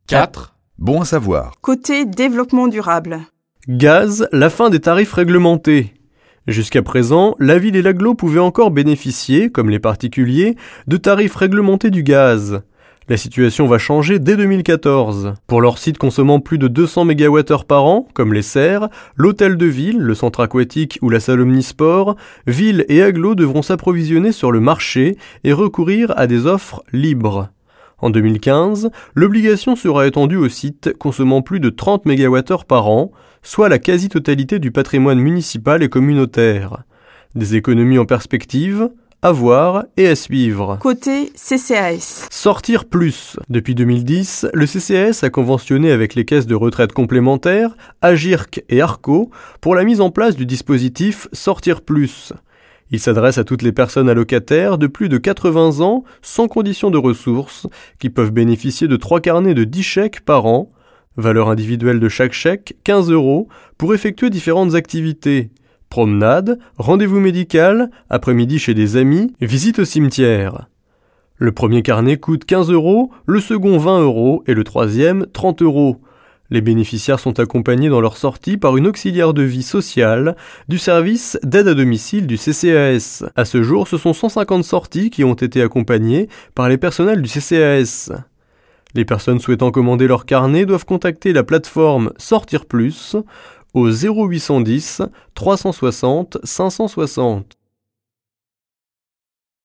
4. Bon à savoir. Côté développement durable. Gaz, la fin des tarifs réglementés. Jusqu'à présent, la ville et l'agglo pouvaient encore bénéficier, comme les particuliers, de tarifs réglementés du gaz. La situation va changer dès 2014. Pour leurs sites consommant plus de 200 MWh par an, comme les serres, l'hôtel de ville, le centre aquatique ou la salle omnisport, ville et agglo devront s'approvisionner sur le marché et recourir à des offres libres. En 2015, l'obligation sera étendue aux sites consommant plus de 30 MWh par an, soit la quasi-totalité du patrimoine municipal et communautaire. Des économies en perspective, à voir et à suivre. Côté CCAS. Sortir plus. Depuis 2010, le CCAS a conventionné avec les caisses de retraite complémentaires, Agirc et Arco, pour la mise en place du dispositif Sortir plus. Il s'adresse à toutes les personnes allocataires de plus de 80 ans, sans condition de ressources, qui peuvent bénéficier de 3 carnets de 10 chèques par an, valeur individuelle de chaque chèque, 15 €, pour effectuer différentes activités. Promenade, rendez-vous médical, après-midi chez des amis, visite au cimetière. Le premier carnet coûte 15 €, le second 20 € et le troisième 30 €. Les bénéficiaires sont accompagnés dans leur sortie par une auxiliaire de vie sociale du service d'aide à domicile du CCAS. À ce jour, ce sont 150 sorties qui ont été accompagnées par les personnels du CCAS. Les personnes souhaitant commander leur carnet doivent contacter la plateforme Sortir Plus au 0810 360 560.